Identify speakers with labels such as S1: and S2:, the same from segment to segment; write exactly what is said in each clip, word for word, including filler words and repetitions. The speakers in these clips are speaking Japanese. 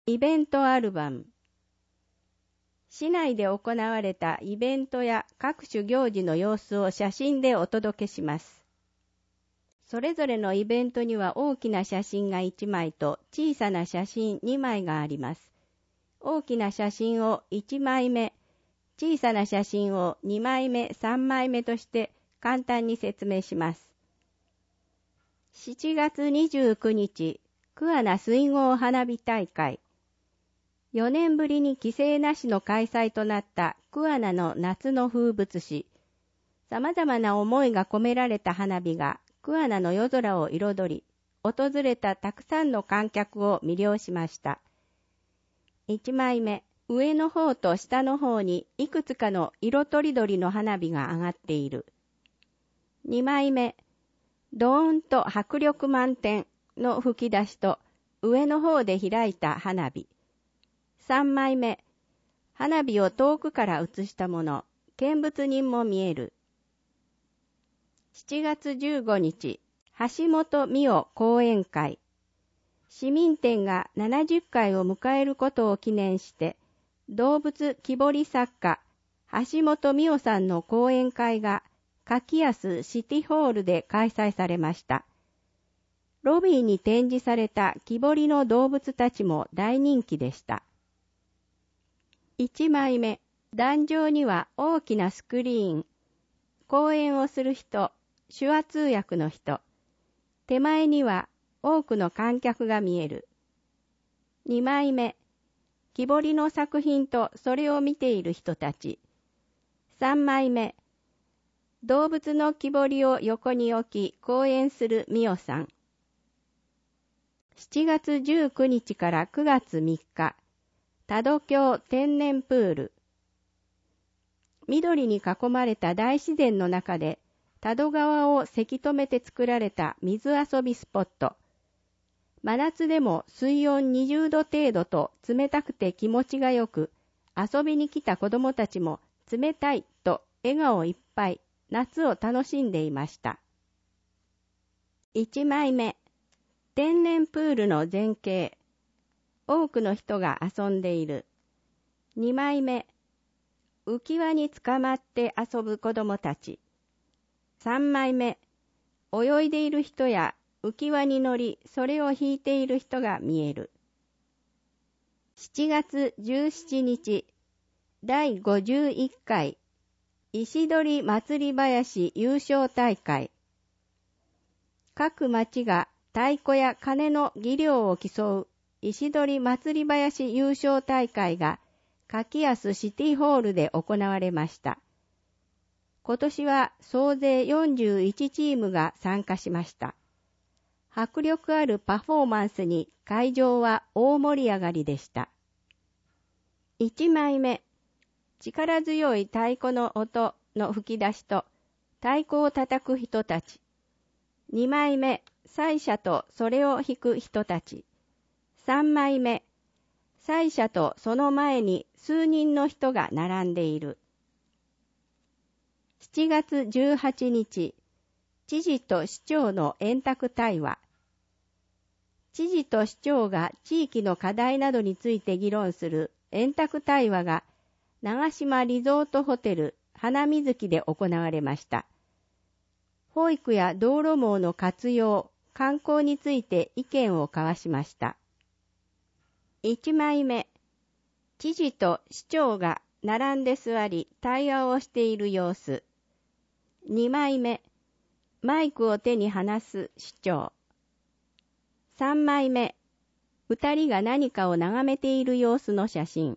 S1: イベントアルバム。市内で行われたイベントや各種行事の様子を写真でお届けします。それぞれのイベントには大きな写真がいちまいと小さな写真にまいがあります。大きな写真をいちまいめ、小さな写真をにまいめ、さんまいめとして簡単に説明します。しちがつにじゅうくにち、桑名水郷花火大会。よねんぶりに規制なしの開催となった桑名の夏の風物詩。様々な思いが込められた花火が桑名の夜空を彩り、訪れたたくさんの観客を魅了しました。いちまいめ、上の方と下の方にいくつかの色とりどりの花火が上がっている。にまいめ、ドーンと迫力満点の吹き出しと上の方で開いた花火。さんまいめ、花火を遠くから映したもの、見物人も見える。しちがつじゅうごにち、橋本美代講演会。市民展がななじゅっかいを迎えることを記念して、動物木彫り作家、橋本美代さんの講演会が、柿安シティホールで開催されました。ロビーに展示された木彫りの動物たちも大人気でした。いちまいめ、壇上には大きなスクリーン、講演をする人、手話通訳の人、手前には多くの観客が見える。にまいめ、木彫りの作品とそれを見ている人たち。さんまいめ、動物の木彫りを横に置き講演するみおさん。しちがつじゅうくにちからくがつみっか、多度峡天然プール。緑に囲まれた大自然の中で、多度川をせき止めて作られた水遊びスポット。真夏でも水温にじゅうど程度と冷たくて気持ちがよく、遊びに来た子供たちも冷たいと笑顔いっぱい、夏を楽しんでいました。いちまいめ、天然プールの前景。多くの人が遊んでいる。にまいめ、浮き輪につかまって遊ぶ子供たち。さんまいめ、泳いでいる人や浮き輪に乗り、それを引いている人が見える。しちがつじゅうしちにち、だいごじゅういっかい、石鳥祭り林優勝大会。各町が太鼓や鐘の技量を競う石鳥祭り林優勝大会が柿安シティホールで行われました。今年は総勢よんじゅういちチームが参加しました。迫力あるパフォーマンスに会場は大盛り上がりでした。いちまいめ、力強い太鼓の音の吹き出しと太鼓を叩く人たち。にまいめ、祭車とそれを弾く人たち。さんまいめ、祭車とその前に数人の人が並んでいる。しちがつじゅうはちにち、知事と市長の円卓対話。知事と市長が地域の課題などについて議論する円卓対話が長島リゾートホテル花水木で行われました。保育や道路網の活用、観光について意見を交わしました。いちまいめ、知事と市長が並んで座り対話をしている様子。にまいめ、マイクを手に話す市長。さんまいめ、二人が何かを眺めている様子の写真。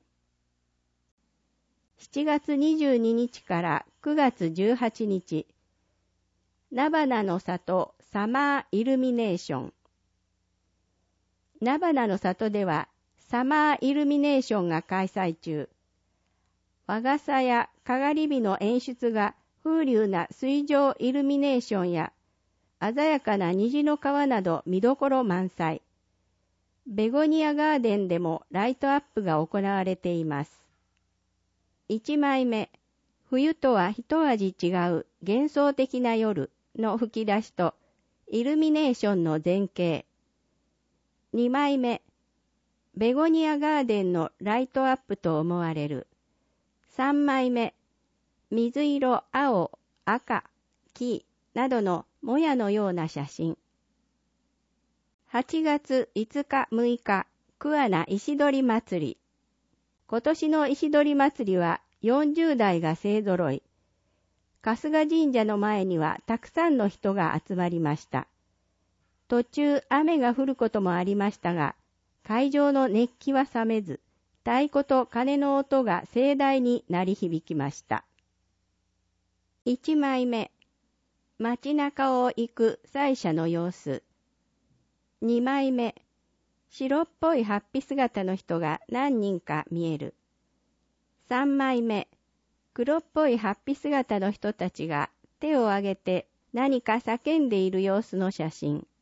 S1: しちがつにじゅうににちからくがつじゅうはちにち、菜花の里サマーイルミネーション。菜花の里ではサマーイルミネーションが開催中。和傘やかがり火の演出が風流な水上イルミネーションや鮮やかな虹の川など見どころ満載。ベゴニアガーデンでもライトアップが行われています。いちまいめ、冬とは一味違う幻想的な夜の吹き出しとイルミネーションの前景。にまいめ、 ベゴニアガーデンのライトアップと思われる。さんまいめ、水色、青、赤、黄などのもやのような写真。はちがついつかむいか、桑名石取祭り。今年の石取祭りはよんじゅうだいが勢ぞろい。春日神社の前にはたくさんの人が集まりました。途中雨が降ることもありましたが、会場の熱気は冷めず、太鼓と鐘の音が盛大に鳴り響きました。いちまいめ、街中を行く祭車の様子。にまいめ、白っぽい法被姿の人が何人か見える。さんまいめ、黒っぽい法被姿の人たちが手を挙げて何か叫んでいる様子の写真。